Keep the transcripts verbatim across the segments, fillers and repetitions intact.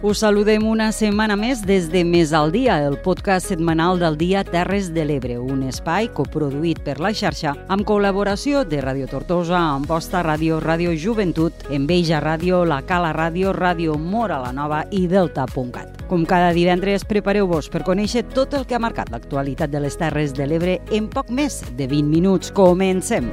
Us saludem una setmana més des de Més al Dia, el podcast setmanal del dia Terres de l'Ebre, un espai coproduït per la xarxa amb col·laboració de Ràdio Tortosa, Amposta Ràdio, Ràdio Joventut, Enveja Ràdio, La Cala Ràdio, Ràdio Mora la Nova i Delta punt cat. Com cada divendres, prepareu-vos per conèixer tot el que ha marcat l'actualitat de les Terres de l'Ebre en poc més de vint minuts. Comencem!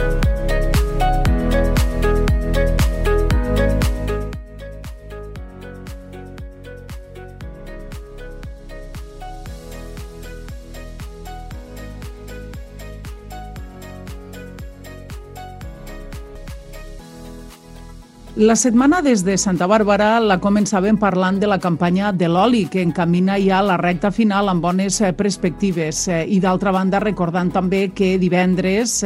La setmana des de Santa Bàrbara la començàvem parlant de la campanya de l'oli, que encamina ja a la recta final amb bones perspectives. I d'altra banda, recordant també que divendres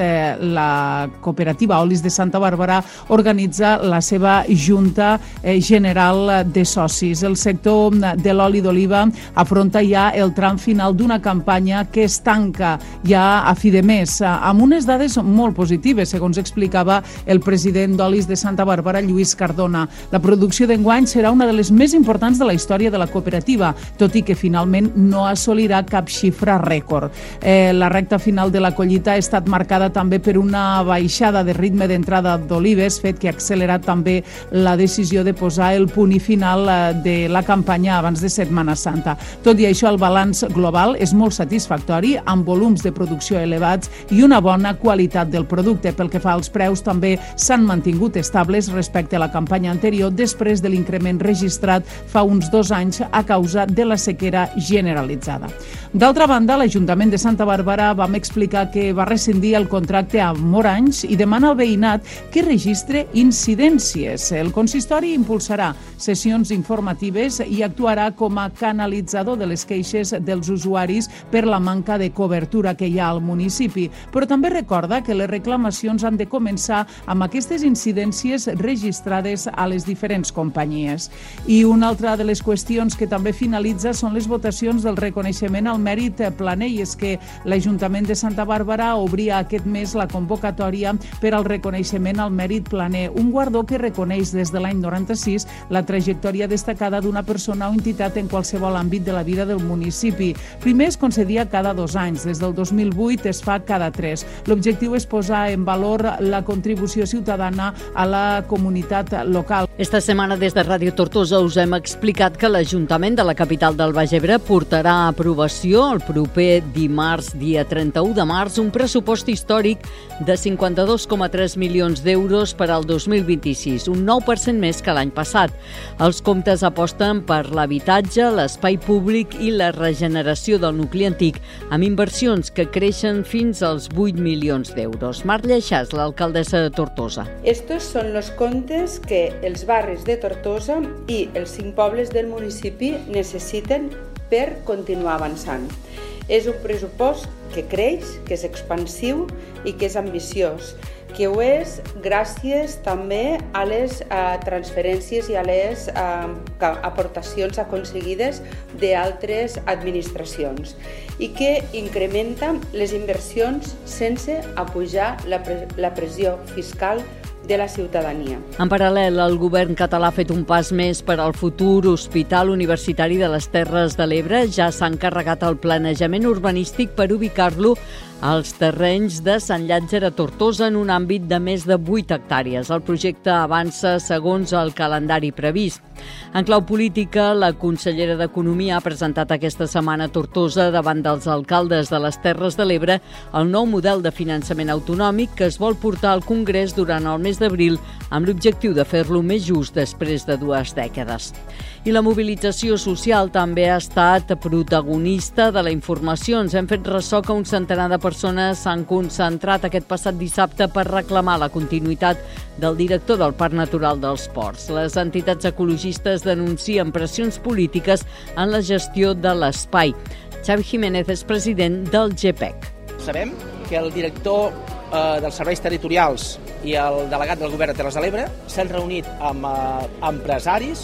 la cooperativa Olis de Santa Bàrbara organitza la seva Junta General de Socis. El sector de l'oli d'oliva afronta ja el tram final d'una campanya que es tanca ja a fi de mes, amb unes dades molt positives, segons explicava el president d'Olis de Santa Bàrbara, Lluís Cardona. La producció d'enguany serà una de les més importants de la història de la cooperativa, tot i que finalment no assolirà cap xifra rècord. Eh, la recta final de la collita ha estat marcada també per una baixada de ritme d'entrada d'olives, fet que ha accelerat també la decisió de posar el punt i final de la campanya abans de Setmana Santa. Tot i això, el balanç global és molt satisfactori, amb volums de producció elevats i una bona qualitat del producte. Pel que fa als preus, també s'han mantingut estables respecte a la campanya anterior, després de l'increment registrat fa uns dos anys a causa de la sequera generalitzada. D'altra banda, l'Ajuntament de Santa Bàrbara vam explicar que va rescindir el contracte amb Moranys i demana al veïnat que registre incidències. El consistori impulsarà sessions informatives i actuarà com a canalitzador de les queixes dels usuaris per la manca de cobertura que hi ha al municipi, però també recorda que les reclamacions han de començar amb aquestes incidències registrades a les diferents companyies. I una altra de les qüestions que també finalitza són les votacions del reconeixement al mèrit planer, i és que l'Ajuntament de Santa Bàrbara obria aquest mes la convocatòria per al reconeixement al mèrit planer, un guardó que reconeix des de l'any noranta-sis la trajectòria destacada d'una persona o entitat en qualsevol àmbit de la vida del municipi. Primer es concedia cada dos anys, des del dos mil vuit es fa cada tres. L'objectiu és posar en valor la contribució ciutadana a la comunitat local. Esta setmana des de Ràdio Tortosa us hem explicat que l'Ajuntament de la capital del Baix Ebre portarà a aprovació el proper dimarts, dia trenta-u de març, un pressupost històric de cinquanta-dos coma tres milions d'euros per al dos mil vint-i-sis, un nou per cent més que l'any passat. Els comptes aposten per l'habitatge, l'espai públic i la regeneració del nucli antic, amb inversions que creixen fins als vuit milions d'euros. Mar Lleixàs, l'alcaldessa de Tortosa. Estos son los contes que els barris de Tortosa i els cinc pobles del municipi necessiten per continuar avançant. És un pressupost que creix, que és expansiu i que és ambiciós, que ho és gràcies també a les eh, transferències i a les eh, aportacions aconseguides d'altres administracions i que incrementa les inversions sense apujar la, pre la pressió fiscal de la ciutadania. En paral·lel, el govern català ha fet un pas més per al futur Hospital Universitari de les Terres de l'Ebre. Ja s'ha encarregat el planejament urbanístic per ubicar-lo als terrenys de Sant Llàtzer a Tortosa en un àmbit de més de vuit hectàrees. El projecte avança segons el calendari previst. En clau política, la consellera d'Economia ha presentat aquesta setmana a Tortosa davant dels alcaldes de les Terres de l'Ebre el nou model de finançament autonòmic que es vol portar al Congrés durant el mes d'abril amb l'objectiu de fer-lo més just després de dues dècades. I la mobilització social també ha estat protagonista de la informació. Ens hem fet ressò que un centenar de persones s'han concentrat aquest passat dissabte per reclamar la continuïtat del director del Parc Natural dels Ports. Les entitats ecologistes denuncien pressions polítiques en la gestió de l'espai. Xavi Jiménez és president del G P E C. Sabem que el director eh, dels serveis territorials i el delegat del govern de Terres de l'Ebre s'han reunit amb eh, empresaris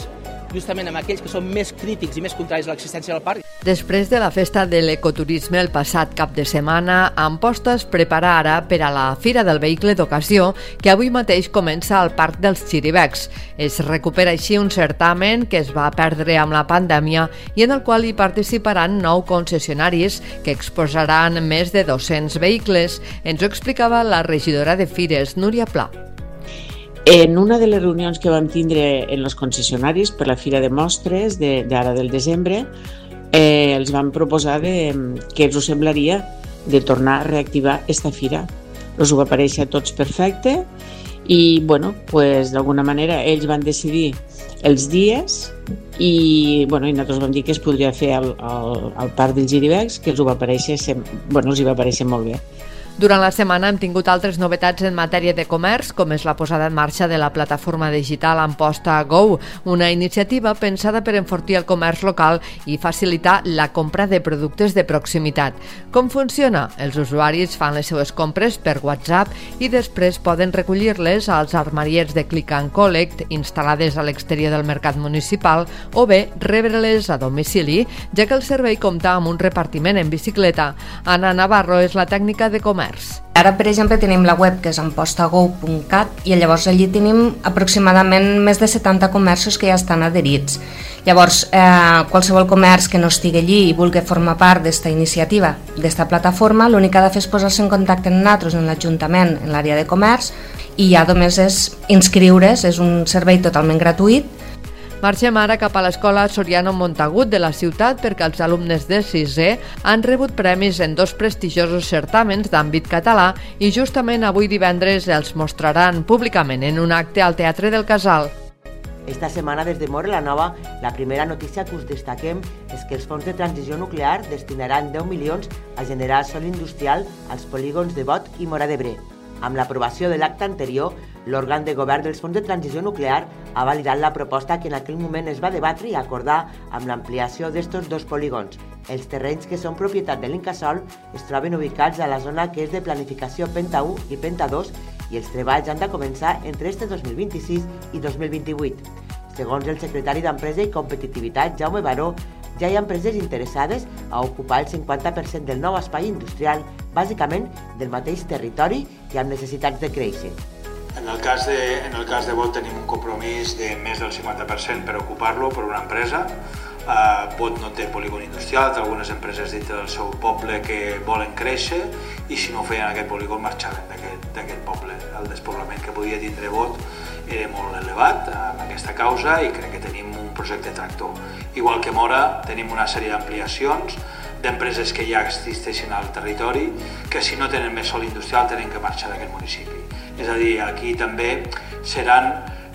justament amb aquells que són més crítics i més contraris a l'existència del parc. Després de la festa de l'ecoturisme el passat cap de setmana, Amposta es prepara ara per a la Fira del Vehicle d'Ocasió, que avui mateix comença al Parc dels Xiribecs. Es recupera així un certamen que es va perdre amb la pandèmia i en el qual hi participaran nou concessionaris que exposaran més de dos-cents vehicles. Ens ho explicava la regidora de Fires, Núria Pla. En una de les reunions que vam tindre en els concessionaris per la Fira de Mostres d'ara del desembre, eh, els vam proposar de, que ens ho semblaria de tornar a reactivar esta fira. Els ho va aparèixer a tots perfecte i, bueno, pues, d'alguna manera ells van decidir els dies i, bueno, i nosaltres vam dir que es podria fer al, al, al Parc dels Xiribecs, que els ho va aparèixer, bueno, els hi va aparèixer molt bé. Durant la setmana hem tingut altres novetats en matèria de comerç, com és la posada en marxa de la plataforma digital Amposta Go, una iniciativa pensada per enfortir el comerç local i facilitar la compra de productes de proximitat. Com funciona? Els usuaris fan les seues compres per WhatsApp i després poden recollir-les als armariets de Click and Collect instal·lades a l'exterior del mercat municipal o bé rebre-les a domicili, ja que el servei compta amb un repartiment en bicicleta. Anna Navarro és la tècnica de comerç. Ara, per exemple, tenim la web que és amposta go punt cat i llavors allí tenim aproximadament més de setanta comerços que ja estan adherits. Llavors, eh, qualsevol comerç que no estigui allí i vulgui formar part d'esta iniciativa, d'esta plataforma, l'únic que ha de fer és posar-se en contacte amb nosaltres en l'Ajuntament, en l'àrea de comerç, i ja només és inscriure's, és un servei totalment gratuït. Marxem ara cap a l'escola Soriano Montagut de la ciutat perquè els alumnes de sisè han rebut premis en dos prestigiosos certàmens d'àmbit català i justament avui divendres els mostraran públicament en un acte al Teatre del Casal. Esta setmana des de Móra la Nova, la primera notícia que us destaquem és que els fons de transició nuclear destinaran deu milions a generar sòl industrial als polígons de Bot i Móra d'Ebre. Amb l'aprovació de l'acte anterior, l'òrgan de govern dels fons de transició nuclear ha validat la proposta que en aquell moment es va debatre i acordar amb l'ampliació d'estos dos polígons. Els terrenys que són propietat de l'Incasòl es troben ubicats a la zona que és de planificació Penta u i Penta dos i els treballs han de començar entre este dos mil vint-i-sis i dos mil vint-i-vuit. Segons el secretari d'Empresa i Competitivitat, Jaume Baró, ja hi ha empreses interessades a ocupar el cinquanta per cent del nou espai industrial, bàsicament del mateix territori i amb necessitats de créixer. En el cas de, en el cas de Bot tenim un compromís de més del cinquanta per cent per ocupar-lo per una empresa. Uh, Bot no té polígon industrial, té algunes empreses dintre del seu poble que volen créixer i si no ho feien aquest polígon marxaven d'aquest poble. El despoblament que podia tindre Bot era molt elevat amb aquesta causa i crec que tenim un projecte tractor. Igual que Móra, tenim una sèrie d'ampliacions d'empreses que ja existeixen al territori que si no tenen més sòl industrial tenen que marxar d'aquest municipi. És a dir, aquí també seran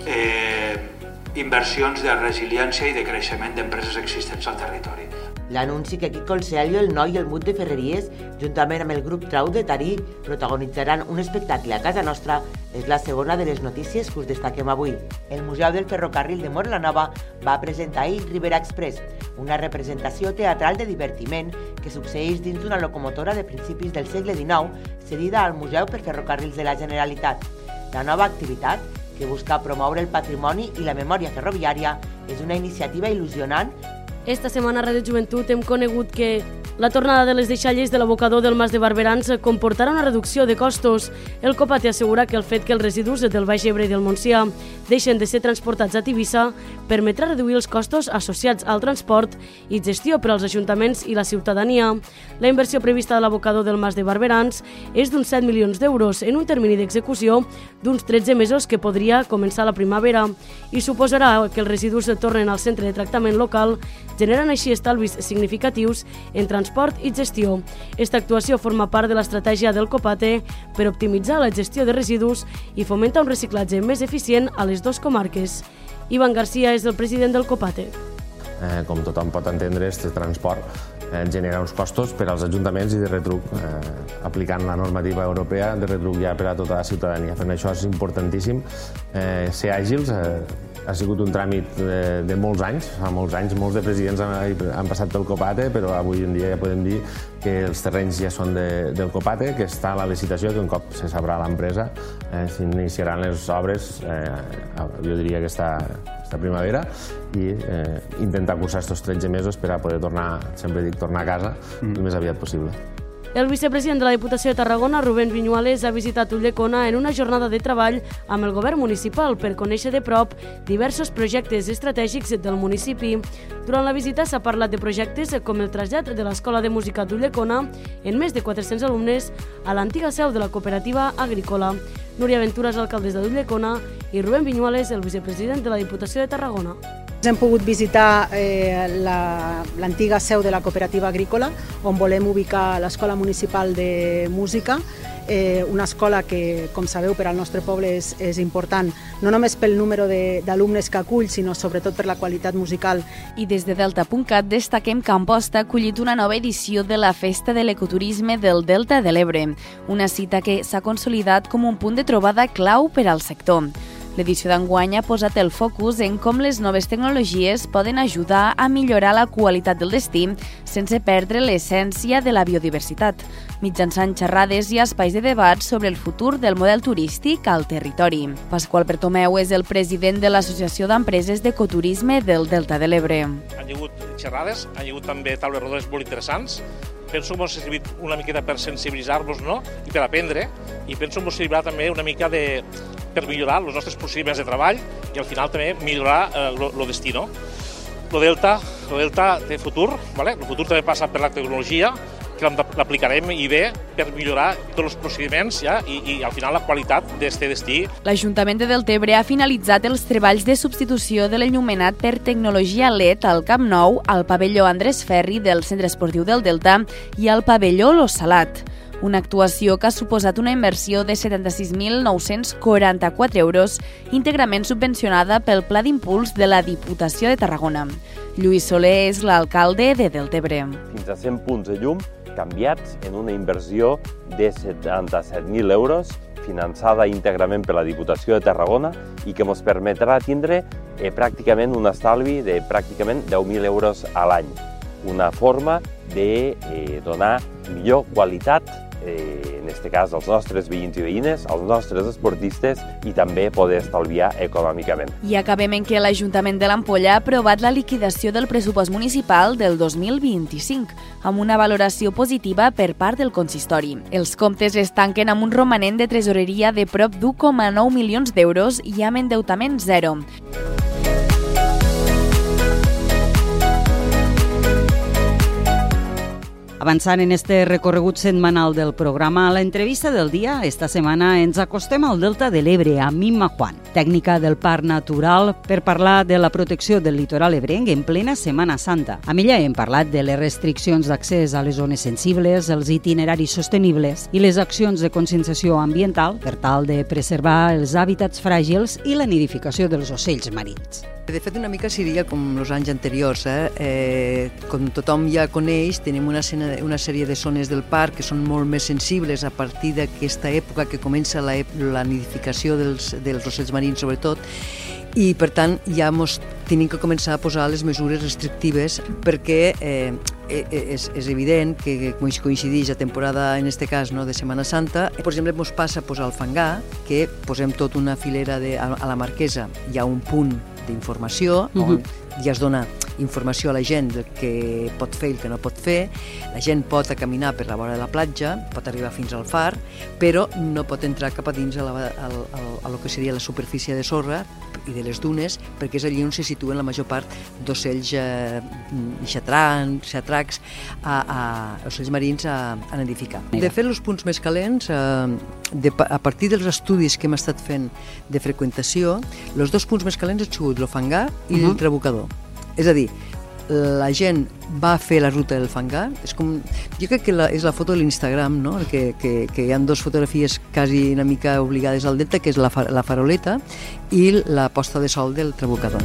eh, inversions de resiliència i de creixement d'empreses existents al territori. L'anunci que Quico el Celio, el Noi i el Mut de Ferreries, juntament amb el grup Trau de Tarí, protagonitzaran un espectacle a casa nostra, és la segona de les notícies que us destaquem avui. El Museu del Ferrocarril de Móra la Nova va presentar ahir Ribera Express, una representació teatral de divertiment que succeeix dins d'una locomotora de principis del segle dinou cedida al Museu per Ferrocarrils de la Generalitat. La nova activitat, que busca promoure el patrimoni i la memòria ferroviària, és una iniciativa il·lusionant. Esta setmana a Ràdio Joventut hem conegut que la tornada de les deixalles de l'abocador del Mas de Barberans comportarà una reducció de costos. El Copate assegura que el fet que els residus del Baix Ebre i del Montsià deixen de ser transportats a Tivissa permetrà reduir els costos associats al transport i gestió per als ajuntaments i la ciutadania. La inversió prevista de l'abocador del Mas de Barberans és d'uns set milions d'euros en un termini d'execució d'uns tretze mesos que podria començar la primavera i suposarà que els residus tornen al centre de tractament local, generant així estalvis significatius en transport i gestió. Esta actuació forma part de l'estratègia del Copate per optimitzar la gestió de residus i fomentar un reciclatge més eficient a les dues comarques. Ivan Garcia és el president del Copate. Eh, com tothom pot entendre, aquest transport eh, genera uns costos per als ajuntaments i de retruc, eh, aplicant la normativa europea de retruc ja per a tota la ciutadania. Per això és importantíssim eh, ser àgils, eh, ha sigut un tràmit de, de molts anys, fa molts anys, molts de presidents han, han passat pel Copate, però avui en dia ja podem dir que els terrenys ja són de, del Copate, que està a la licitació, que un cop se sabrà l'empresa, eh, s'iniciaran les obres, eh, jo diria que està esta primavera, i eh, intentar cursar estos tretze mesos per a poder tornar, sempre dic, tornar a casa el més aviat possible. El vicepresident de la Diputació de Tarragona, Rubén Viñuales, ha visitat Ulldecona en una jornada de treball amb el govern municipal per conèixer de prop diversos projectes estratègics del municipi. Durant la visita s'ha parlat de projectes com el trasllat de l'Escola de Música d'Ulldecona en més de quatre-cents alumnes a l'antiga seu de la cooperativa agrícola. Núria Venturas, alcaldessa d'Ulldecona, i Rubén Viñuales, el vicepresident de la Diputació de Tarragona. Hem pogut visitar eh, l'antiga seu de la cooperativa agrícola, on volem ubicar l'Escola Municipal de Música, eh, una escola que, com sabeu, per al nostre poble és, és important, no només pel número d'alumnes que acull, sinó sobretot per la qualitat musical. I des de Delta punt cat destaquem que Amposta ha acollit una nova edició de la Festa de l'Ecoturisme del Delta de l'Ebre, una cita que s'ha consolidat com un punt de trobada clau per al sector. L'edició d'enguany ha posat el focus en com les noves tecnologies poden ajudar a millorar la qualitat del destí sense perdre l'essència de la biodiversitat, mitjançant xerrades i espais de debat sobre el futur del model turístic al territori. Pasqual Bertomeu és el president de l'Associació d'Empreses d'Ecoturisme del Delta de l'Ebre. Han hagut xerrades, han hagut també taules rodones molt interessants. Penso que ens ha servit una miqueta per sensibilitzar-nos, no? I per aprendre, i penso que ens servirà també una mica de, per millorar els nostres procediments de treball i al final també millorar el eh, destí. No? Lo Delta, lo Delta té futur, ¿vale? El futur també passa per la tecnologia, que l'aplicarem i bé per millorar tots els procediments ja, i, i al final la qualitat d'aquest destí. L'Ajuntament de Deltebre ha finalitzat els treballs de substitució de l'enllumenat per tecnologia L E D al Camp Nou, al pavelló Andrés Ferri del Centre Esportiu del Delta i al pavelló Lo Salat. Una actuació que ha suposat una inversió de setanta-sis mil nou-cents quaranta-quatre euros, íntegrament subvencionada pel Pla d'Impuls de la Diputació de Tarragona. Lluís Soler és l'alcalde de Deltebre. Fins a cent punts de llum canviats en una inversió de setanta-set mil euros, finançada íntegrament per la Diputació de Tarragona i que ens permetrà tindre eh, pràcticament un estalvi de pràcticament deu mil euros a l'any. Una forma de eh, donar millor qualitat, eh, en aquest cas als nostres veïns i veïnes, als nostres esportistes i també poder estalviar econòmicament. I acabem en què l'Ajuntament de l'Ampolla ha aprovat la liquidació del pressupost municipal del dos mil vint-i-cinc, amb una valoració positiva per part del consistori. Els comptes es tanquen amb un romanent de tresoreria de prop d'u coma nou milions d'euros i amb endeutament zero. Avançant en este recorregut setmanal del programa, a l'entrevista del dia, esta setmana ens acostem al Delta de l'Ebre, a Mimma Juan, tècnica del Parc Natural, per parlar de la protecció del litoral ebrenc en plena Setmana Santa. Amb ella hem parlat de les restriccions d'accés a les zones sensibles, els itineraris sostenibles i les accions de conscienciació ambiental per tal de preservar els hàbitats fràgils i la nidificació dels ocells marins. De fet, una mica seria com els anys anteriors. Eh? Eh, com tothom ja coneix, tenim una, escena, una sèrie de zones del parc que són molt més sensibles a partir d'aquesta època que comença la, la nidificació dels, dels ocells marins, sobretot, i per tant ja mos tenim que començar a posar les mesures restrictives perquè eh, és, és evident que coincideix a temporada, en aquest cas, no, de Setmana Santa. Per exemple, ens passa a posar el fangar, que posem tota una filera de, a, a la Marquesa, hi ha un punt d'informació, on uh-huh. ja es dona informació a la gent del que pot fer i el que no pot fer. La gent pot caminar per la vora de la platja, pot arribar fins al far, però no pot entrar cap a dins a, la, a, a, a lo que seria la superfície de sorra i de les dunes, perquè és allí on se situen la major part d'ocells eh, xatrans, xatracs, a, a ocells marins a, a nidificar. De fet, els punts més calents, eh, de, a partir dels estudis que hem estat fent de freqüentació, els dos punts més calents han sigut el fangar i uh-huh. el trabucador. És a dir, la gent va fer la ruta del fangar. És com, jo crec que la, és la foto de l'Instagram, no? que, que, que hi ha dues fotografies quasi una mica obligades al delta, que és la, la faroleta i la posta de sol del trabucador.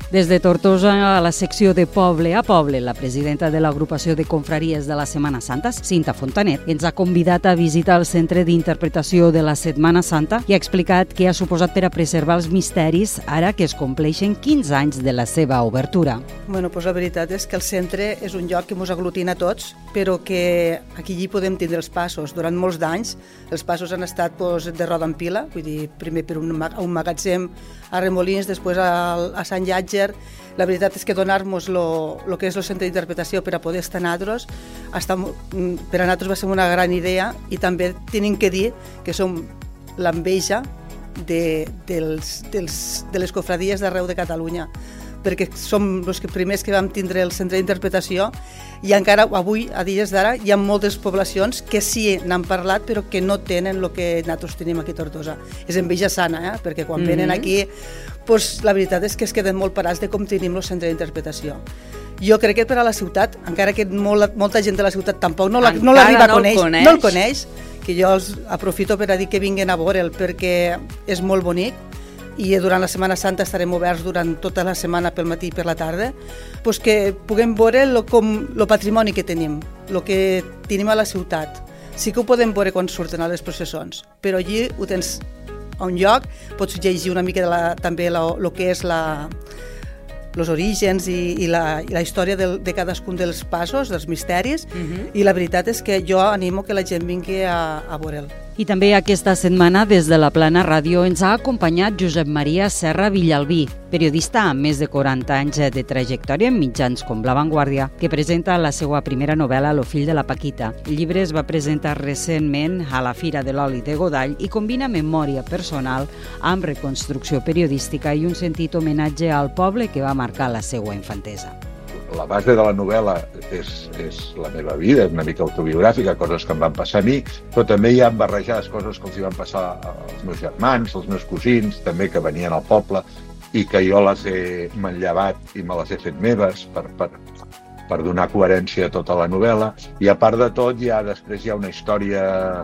Des de Tortosa, a la secció de Poble a Poble, la presidenta de l'agrupació de confraries de la Setmana Santa, Cinta Fontanet, ens ha convidat a visitar el Centre d'Interpretació de la Setmana Santa i ha explicat què ha suposat per a preservar els misteris ara que es compleixen quinze anys de la seva obertura. Bueno, pues la veritat és que el centre és un lloc que ens aglutina a tots, però que aquí allí podem tindre els passos. Durant molts d'anys els passos han estat pues, de roda en pila, vull dir, primer per un, un magatzem a Remolins, després a, a Sant Llàtzer. La veritat és que donar-nos el que és el centre d'interpretació per a poder estar nosaltres, hasta, per a nosaltres va ser una gran idea i també tenim que dir que som l'enveja de, dels, dels, de les cofradies d'arreu de Catalunya, perquè som els primers que vam tindre el centre d'interpretació i encara avui, a dies d'ara, hi ha moltes poblacions que sí n'han parlat però que no tenen el que nosaltres tenim aquí a Tortosa. És enveja sana, eh? Perquè quan mm-hmm. venen aquí, pues, la veritat és que es queden molt parats de com tenim el centre d'interpretació. Jo crec que per a la ciutat, encara que molt, molta gent de la ciutat tampoc no l'arriba no a conèixer, coneix. no el coneix, que jo els aprofito per a dir que vinguen a veure'l perquè és molt bonic, i durant la Setmana Santa estarem oberts durant tota la setmana pel matí i per la tarda, pues que puguem veure el patrimoni que tenim, el que tenim a la ciutat. Sí que ho podem veure quan surten a les processons, però allí ho tens a un lloc, pots llegir una mica de la, també el que és la, els orígens i, i, la, i la història de, de cadascun dels passos, dels misteris, uh-huh. i la veritat és que jo animo que la gent vingui a, a veure'l. I també aquesta setmana des de la Plana Ràdio ens ha acompanyat Josep Maria Serra Villalbí, periodista amb més de quaranta anys de trajectòria en mitjans com La Vanguardia, que presenta la seva primera novel·la Lo fill de la Paquita. El llibre es va presentar recentment a la Fira de l'Oli de Godall i combina memòria personal amb reconstrucció periodística i un sentit homenatge al poble que va marcar la seva infantesa. La base de la novel·la és, és la meva vida, és una mica autobiogràfica, coses que em van passar a mi, però també hi ha barrejades coses que els hi van passar als meus germans, als meus cosins, també que venien al poble, i que jo les he manllevat i me les he fet meves per, per, per donar coherència a tota la novel·la. I a part de tot, ja després hi ha una història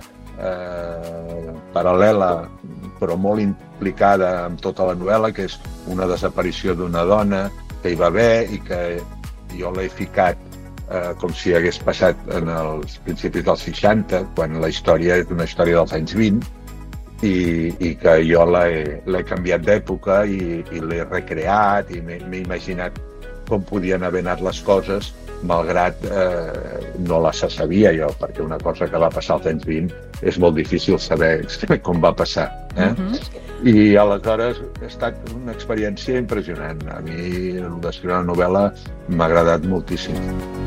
eh, paral·lela, però molt implicada amb tota la novel·la, que és una desaparició d'una dona que hi va haver i que jo l'he ficat eh, com si hagués passat en els principis dels seixanta, quan la història és una història dels anys vint, i, i que jo l'he canviat d'època i, i l'he recreat i m'he imaginat com podien haver anat les coses, malgrat eh, no la se sabia jo, perquè una cosa que va passar als anys vint és molt difícil saber com va passar. Eh? Uh-huh. I aleshores ha estat una experiència impressionant. A mi d'escriure una novel·la m'ha agradat moltíssim.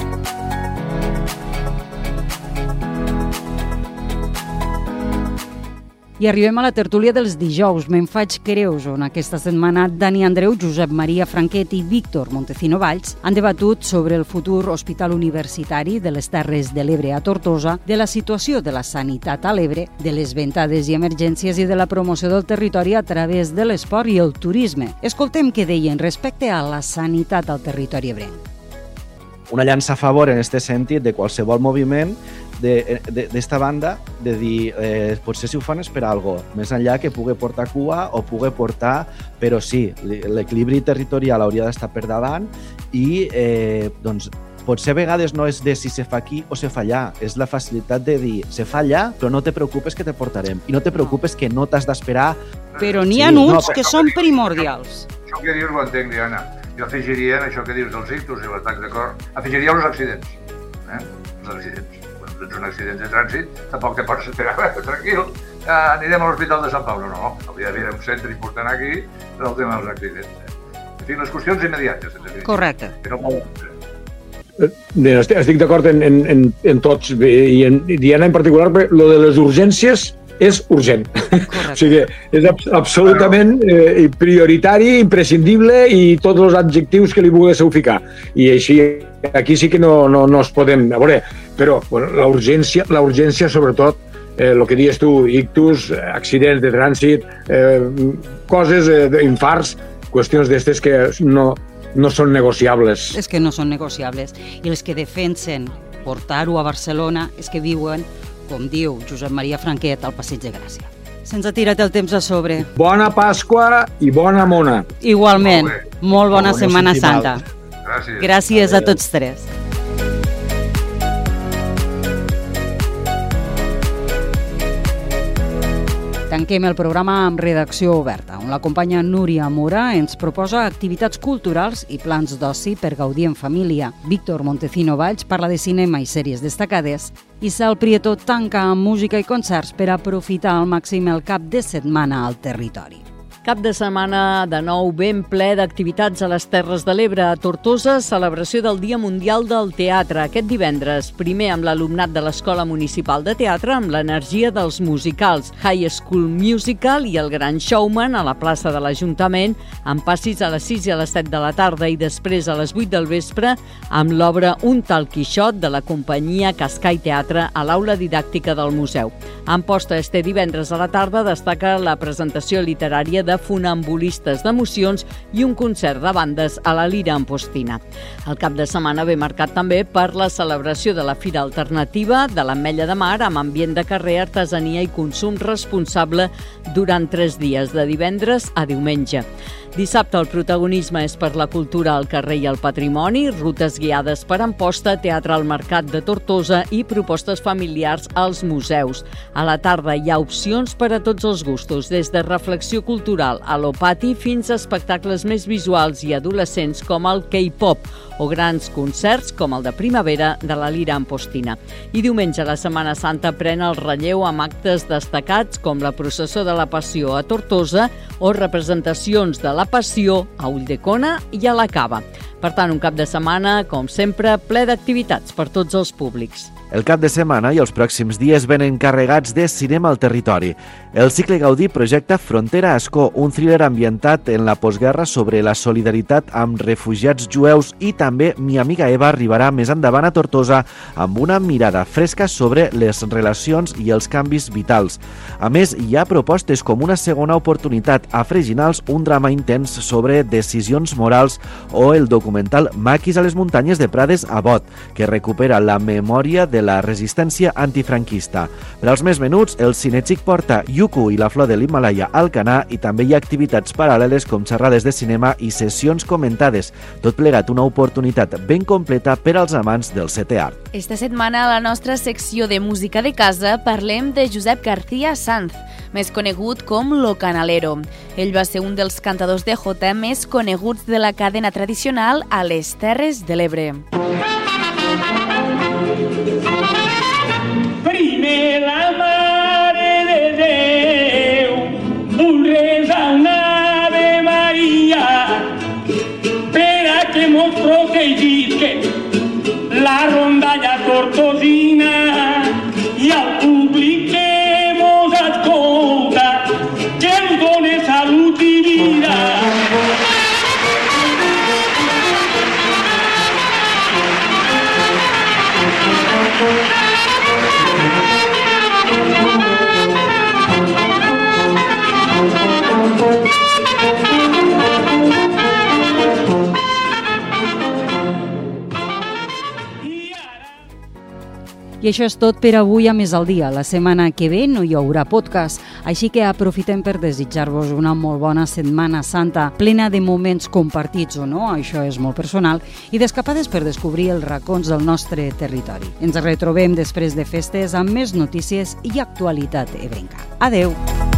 I arribem a la tertúlia dels dijous. Me'n faig creus, on aquesta setmana Dani Andreu, Josep Maria Franquet i Víctor Montecino Valls han debatut sobre el futur hospital universitari de les Terres de l'Ebre a Tortosa, de la situació de la sanitat a l'Ebre, de les ventades i emergències i de la promoció del territori a través de l'esport i el turisme. Escoltem què deien respecte a la sanitat al territori ebrenc. Una llança a favor en aquest sentit de qualsevol moviment d'esta banda, de dir, eh, potser si ho fan és per algo, més enllà que pugui portar cua o pugui portar, però sí, l'equilibri territorial hauria d'estar per davant i eh, doncs, potser a vegades no és de si se fa aquí o se fa allà, és la facilitat de dir, se fa allà, però no te preocupes que te portarem i no te preocupes que no t'has d'esperar. Però n'hi ha sí, uns no, que són primordials. Això que dius ho entenc, Diana. Jo afegiria en això que dius dels ictus i l'atac de cor, afegiria els accidents. Eh? Els accidents. Quan tens un accident de trànsit, tampoc te pots esperar, tranquil, eh, anirem a l'Hospital de Sant Pau. No, no, hauria d'haver un centre important aquí per al tema dels accidents. Eh? En fi, les qüestions immediates. Correcte. Però molt... Estic d'acord en, en, en, en tots, i en Diana en particular, però lo de les urgències és urgent. O sigui, és absolutament eh, prioritari, imprescindible i tots els adjectius que li volguéssiu ficar. I així, aquí sí que no, no, no es podem... A veure, però bueno, la urgència, la urgència sobretot, eh, el que dius tu, ictus, accidents de trànsit, eh, coses, eh, infarts, qüestions d'estes que no, no són negociables. És que no són negociables. I els que defensen portar-ho a Barcelona és que viuen, com diu Josep Maria Franquet, al Passeig de Gràcia. Se'ns ha tirat el temps a sobre. Bona Pasqua i bona mona. Igualment. Molt bona Bon Setmana festival. Santa. Gràcies. Gràcies a Adéu. tots tres. Tanquem el programa amb redacció oberta, on la companya Núria Mora ens proposa activitats culturals i plans d'oci per gaudir en família. Víctor Montecino Valls parla de cinema i sèries destacades i Sal Prieto tanca amb música i concerts per aprofitar al màxim el cap de setmana al territori. Cap de setmana de nou ben ple d'activitats a les Terres de l'Ebre. A Tortosa, celebració del Dia Mundial del Teatre. Aquest divendres, primer amb l'alumnat de l'Escola Municipal de Teatre, amb l'energia dels musicals High School Musical i el Gran Showman a la plaça de l'Ajuntament, amb passis a les sis i a les set de la tarda i després a les vuit del vespre amb l'obra Un tal Quixot de la companyia Cascai Teatre a l'aula didàctica del museu. En posta este divendres a la tarda destaca la presentació literària de Funambulistes d'Emocions i un concert de bandes a la Lira Ampostina. El cap de setmana ve marcat també per la celebració de la Fira Alternativa de l'Ametlla de Mar amb ambient de carrer, artesania i consum responsable durant tres dies, de divendres a diumenge. Dissabte el protagonisme és per la cultura al carrer i el patrimoni, rutes guiades per Amposta, teatre al Mercat de Tortosa i propostes familiars als museus. A la tarda hi ha opcions per a tots els gustos, des de reflexió cultural a l'opati fins a espectacles més visuals i adolescents com el K-pop o grans concerts com el de primavera de la Lira Ampostina. I diumenge la Setmana Santa pren el relleu amb actes destacats com la processó de la Passió a Tortosa o representacions de la Passió a Ulldecona i a la Cava. Per tant, un cap de setmana, com sempre, ple d'activitats per tots els públics. El cap de setmana i els pròxims dies venen carregats de cinema al territori. El cicle Gaudí projecta Frontera Ascó, un thriller ambientat en la postguerra sobre la solidaritat amb refugiats jueus, i també Mi amiga Eva arribarà més endavant a Tortosa amb una mirada fresca sobre les relacions i els canvis vitals. A més, hi ha propostes com Una segona oportunitat, a Freginals, un drama intens sobre decisions morals, o el documental Maquis a les muntanyes de Prades a Bot, que recupera la memòria de la resistència antifranquista. Per als més menuts, el Cinexic porta Yuku i la flor de l'Himalaya al Canà, i també hi ha activitats paral·leles com xerrades de cinema i sessions comentades. Tot plegat una oportunitat ben completa per als amants del setè art. Esta setmana a la nostra secció de música de casa parlem de Josep García Sanz, més conegut com Lo Canalero. Ell va ser un dels cantadors de jota més coneguts de la cadena tradicional a les Terres de l'Ebre. Primer la Mare de Déu, un resa una Ave Maria, per a que mos protegisque la rondalla tortosina i al públic que mos escolta, que ens done salut i vida. I això és tot per avui a Més al Dia. La setmana que ve no hi haurà podcast, així que aprofitem per desitjar-vos una molt bona Setmana Santa, plena de moments compartits o no, això és molt personal, i d'escapades per descobrir els racons del nostre territori. Ens retrobem després de festes amb més notícies i actualitat ebrenca. Adeu!